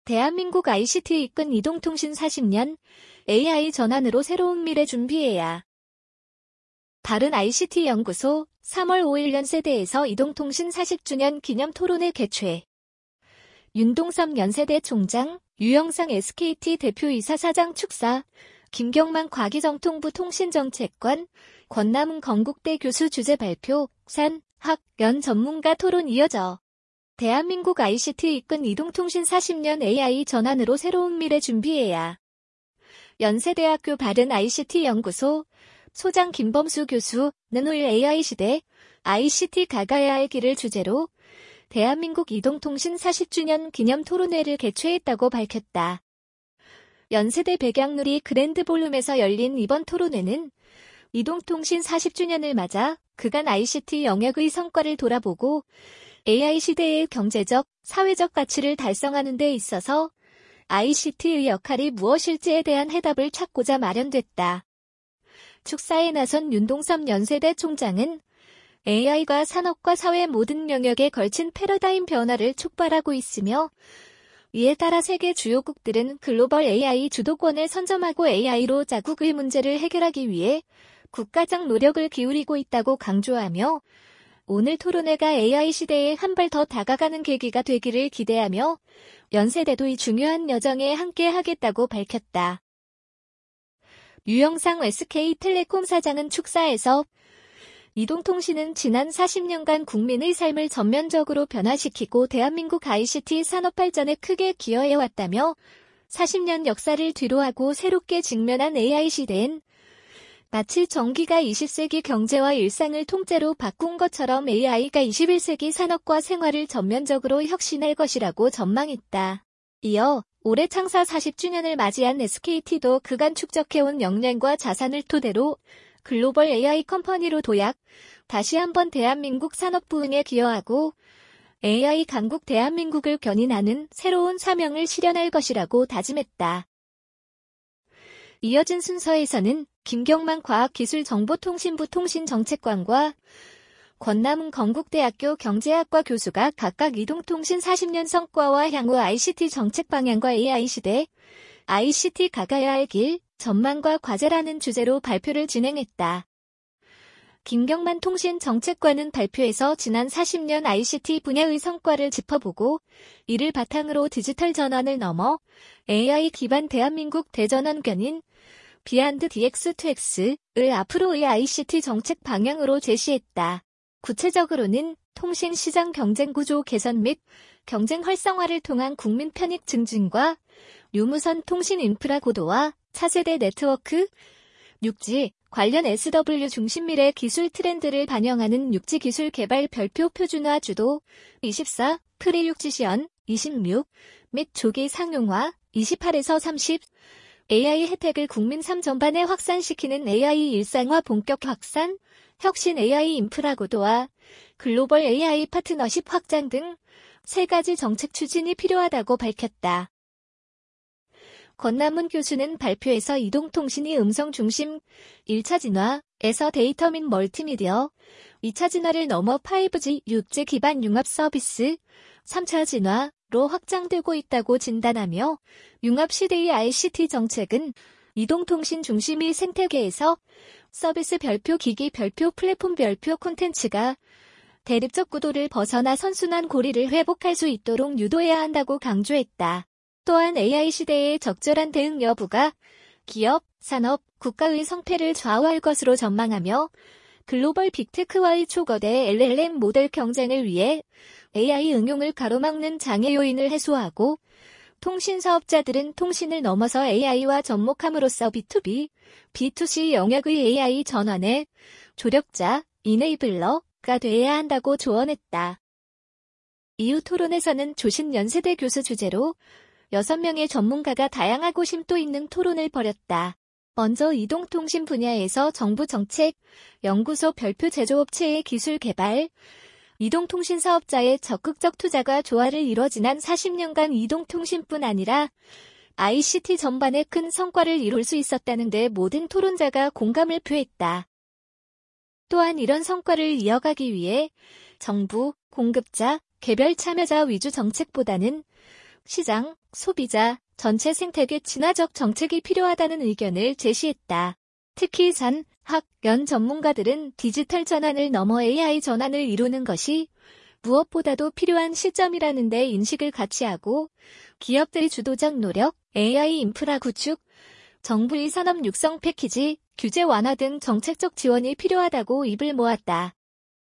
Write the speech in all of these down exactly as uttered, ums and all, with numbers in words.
대한민국 아이씨티 이끈 이동통신 사십 년, 에이아이 전환으로 새로운 미래 준비해야. 바른 아이씨티 연구소 삼월 오일 연세대에서 이동통신 사십 주년 기념 토론회 개최. 윤동섭 연세대 총장, 유영상 에스케이티 대표이사 사장 축사, 김경만 과기정통부 통신정책관, 권남은 건국대 교수 주제 발표, 산, 학, 연 전문가 토론 이어져. 대한민국 아이씨티 이끈 이동통신 사십 년 에이아이 전환으로 새로운 미래 준비해야. 연세대학교 바른 아이씨티 연구소 소장 김범수 교수는 올 에이아이 시대 아이씨티 가가야 할 길을 주제로 대한민국 이동통신 사십 주년 기념 토론회를 개최했다고 밝혔다. 연세대 백양누리 그랜드 볼룸에서 열린 이번 토론회는 이동통신 사십 주년을 맞아 그간 아이씨티 영역의 성과를 돌아보고 에이아이 시대의 경제적, 사회적 가치를 달성하는 데 있어서 아이씨티의 역할이 무엇일지에 대한 해답을 찾고자 마련됐다. 축사에 나선 윤동섭 연세대 총장은 에이아이가 산업과 사회 모든 영역에 걸친 패러다임 변화를 촉발하고 있으며 이에 따라 세계 주요국들은 글로벌 에이아이 주도권을 선점하고 에이아이로 자국의 문제를 해결하기 위해 국가적 노력을 기울이고 있다고 강조하며 오늘 토론회가 에이아이 시대에 한 발 더 다가가는 계기가 되기를 기대하며 연세대도 이 중요한 여정에 함께하겠다고 밝혔다. 유영상 에스케이텔레콤 사장은 축사에서 이동통신은 지난 사십 년간 국민의 삶을 전면적으로 변화시키고 대한민국 아이씨티 산업 발전에 크게 기여해왔다며 사십 년 역사를 뒤로하고 새롭게 직면한 에이아이 시대엔 마치 전기가 이십 세기 경제와 일상을 통째로 바꾼 것처럼 에이아이가 이십일 세기 산업과 생활을 전면적으로 혁신할 것이라고 전망했다. 이어 올해 창사 사십 주년을 맞이한 에스케이티도 그간 축적해온 역량과 자산을 토대로 글로벌 에이아이 컴퍼니로 도약, 다시 한번 대한민국 산업 부흥에 기여하고 에이아이 강국 대한민국을 견인하는 새로운 사명을 실현할 것이라고 다짐했다. 이어진 순서에서는 김경만 과학기술정보통신부 통신정책관과 권남은 건국대학교 경제학과 교수가 각각 이동통신 사십 년 성과와 향후 아이씨티 정책 방향과 에이아이 시대, 아이씨티 가가야 할 길, 전망과 과제라는 주제로 발표를 진행했다. 김경만 통신정책관은 발표에서 지난 사십 년 아이씨티 분야의 성과를 짚어보고 이를 바탕으로 디지털 전환을 넘어 에이아이 기반 대한민국 대전환 견인 비안드 디엑스 투 엑스를 앞으로의 아이씨티 정책 방향으로 제시했다. 구체적으로는 통신시장 경쟁구조 개선 및 경쟁 활성화를 통한 국민 편익 증진과 유무선 통신 인프라 고도화, 차세대 네트워크, 육지 관련 에스더블유 중심 미래 기술 트렌드를 반영하는 육지 기술 개발 별표 표준화 주도, 이십사, 프리 육지 시연, 이십육, 및 조기 상용화, 이십팔에서 삼십, 에이아이 혜택을 국민 삶 전반에 확산시키는 에이아이 일상화 본격 확산, 혁신 에이아이 인프라 고도화, 글로벌 에이아이 파트너십 확장 등 세 가지 정책 추진이 필요하다고 밝혔다. 권남은 교수는 발표에서 이동통신이 음성 중심 일 차 진화에서 데이터 및 멀티미디어, 이 차 진화를 넘어 파이브지, 육지 기반 융합 서비스, 삼 차 진화로 확장되고 있다고 진단하며 융합 시대의 아이씨티 정책은 이동통신 중심의 생태계에서 서비스 별표 기기 별표 플랫폼 별표 콘텐츠가 대립적 구도를 벗어나 선순환 고리를 회복할 수 있도록 유도해야 한다고 강조했다. 또한 에이아이 시대의 적절한 대응 여부가 기업, 산업, 국가의 성패를 좌우할 것으로 전망하며 글로벌 빅테크와의 초거대 엘엘엠 모델 경쟁을 위해 에이아이 응용을 가로막는 장애 요인을 해소하고 통신사업자들은 통신을 넘어서 에이아이와 접목함으로써 비투비, 비투씨 영역의 에이아이 전환의 조력자, 이네이블러가 되어야 한다고 조언했다. 이후 토론에서는 조신 연세대 교수 주재로 여섯 명의 전문가가 다양하고 심도 있는 토론을 벌였다. 먼저 이동통신 분야에서 정부 정책, 연구소 별표 제조업체의 기술 개발, 이동통신 사업자의 적극적 투자가 조화를 이뤄 지난 사십 년간 이동통신뿐 아니라 아이씨티 전반에 큰 성과를 이룰 수 있었다는 데 모든 토론자가 공감을 표했다. 또한 이런 성과를 이어가기 위해 정부, 공급자, 개별 참여자 위주 정책보다는 시장, 소비자, 전체 생태계 친화적 정책이 필요하다는 의견을 제시했다. 특히 산, 학, 연 전문가들은 디지털 전환을 넘어 에이아이 전환을 이루는 것이 무엇보다도 필요한 시점이라는 데 인식을 같이 하고 기업들의 주도적 노력, 에이아이 인프라 구축, 정부의 산업 육성 패키지, 규제 완화 등 정책적 지원이 필요하다고 입을 모았다.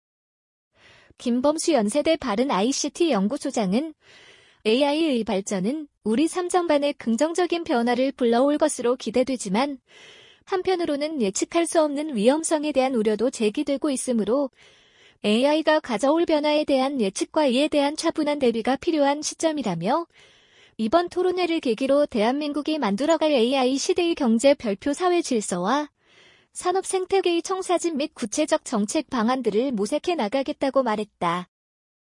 김범수 연세대 바른 아이씨티 연구소장은 에이아이의 발전은 우리 삶 전반에 긍정적인 변화를 불러올 것으로 기대되지만 한편으로는 예측할 수 없는 위험성에 대한 우려도 제기되고 있으므로 에이아이가 가져올 변화에 대한 예측과 이에 대한 차분한 대비가 필요한 시점이라며 이번 토론회를 계기로 대한민국이 만들어갈 에이아이 시대의 경제 별표 사회 질서와 산업 생태계의 청사진 및 구체적 정책 방안들을 모색해 나가겠다고 말했다.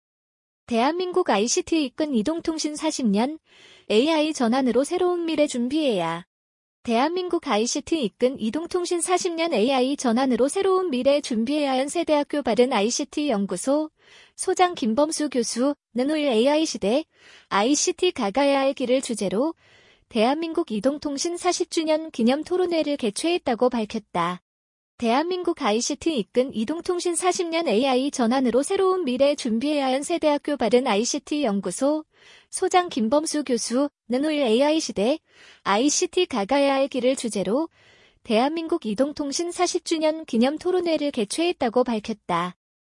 대한민국 아이씨티 이끈 이동통신 사십 년, 에이아이 전환으로 새로운 미래 준비해야. 대한민국 아이씨티 이끈 이동통신 사십 년 에이아이 전환으로 새로운 미래 준비해야 연세대학교 바른 아이씨티 연구소 소장 김범수 교수는 올 에이아이 시대 아이씨티 가가야 할 길을 주제로 대한민국 이동통신 사십 주년 기념 토론회를 개최했다고 밝혔다. 대한민국 아이씨티 이끈 이동통신 사십 년 에이아이 전환으로 새로운 미래 준비해야 연세대학교 바른 아이씨티 연구소 소장 김범수 교수는 올 에이아이 시대 아이씨티 가가야 할 길을 주제로 대한민국 이동통신 사십 주년 기념 토론회를 개최했다고 밝혔다.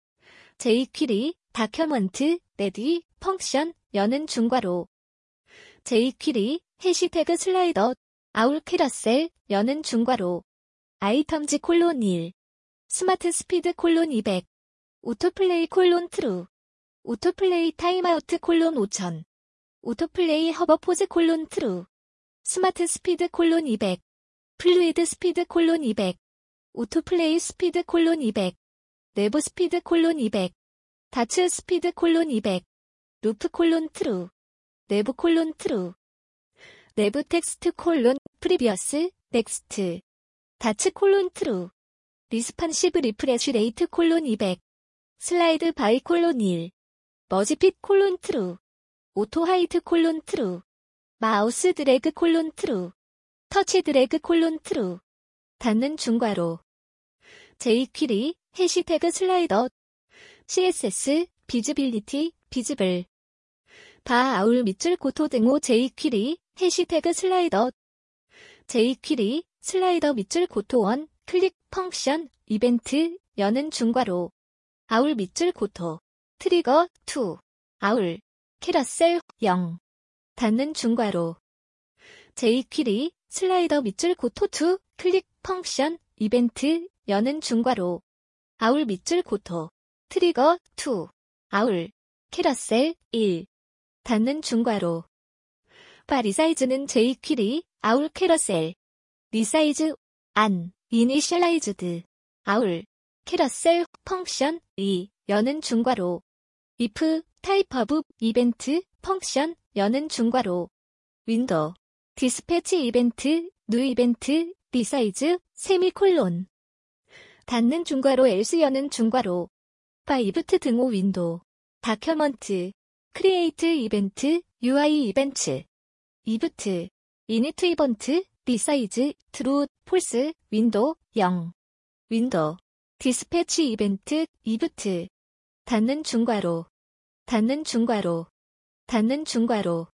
제이퀴리, 다큐먼트, 레디, 펑션, 여는 중괄호. 제이퀴리, 해시태그 슬라이더, 아울 캐러셀, 여는 중괄호. 아이텀즈 콜론 일. 스마트 스피드 콜론 이백. 오토플레이 콜론 트루. 오토플레이 타임아우트 콜론 오천. 오토플레이 허버포즈 콜론 트루. 스마트 스피드 콜론 이백. 플루이드 스피드 콜론 이백. 오토플레이 스피드 콜론 이백. 내부 스피드 콜론 이백. 다츠 스피드 콜론 이백. 루프 콜론 트루. 내부 콜론 트루. 내부 텍스트 콜론 프리비어스 넥스트. 다츠 콜론 트루. 리스판시브 리프레쉬 레이트 콜론 이백. 슬라이드 바이 콜론 일. 머지핏 콜론 트루. 오토 하이트 콜론 트루. 마우스 드래그 콜론 트루. 터치 드래그 콜론 트루. 닫는 중괄호. 제이퀴리, 해시태그 슬라이더. 씨에스에스, 비즈빌리티, 비즈블. 바 아울 밑줄 고토 등호 제이퀴리, 해시태그 슬라이더. 제이퀴리, 슬라이더 밑줄 고토 원, 클릭, 펑션, 이벤트, 여는 중괄호. 아울 밑줄 고토. 트리거, 이. 아울. 캐러셀, 영. 닫는 중괄호. 제이퀴리, 슬라이더 밑줄 고토 이, 클릭, 펑션, 이벤트, 여는 중괄호. 아울 밑줄 고토. 트리거, 이. 아울. 캐러셀, 일. 닫는 중괄호. 바 리사이즈는 제이퀴리, 아울 캐러셀. 리사이즈, 안, 이니셜라이즈드. 아울. 캐러셀, 펑션, 이, 여는 중괄호. if, 타입 오브, 이벤트, 펑션, 여는 중괄호. 윈도우. 디스패치 이벤트, 뉴 이벤트, 리사이즈, 세미콜론. 닫는 중괄호 else 여는 중괄호. 바 이브트 등호 윈도우. 다큐먼트. 크리에이트 이벤트, 유아이 이벤트. 이브트. 이니트 이번트, 리사이즈, 트루, 폴스, 윈도우, 영. 윈도우. 디스패치 이벤트, 이브트. 닫는 중괄호. 닫는 중괄호. 닫는 중괄호.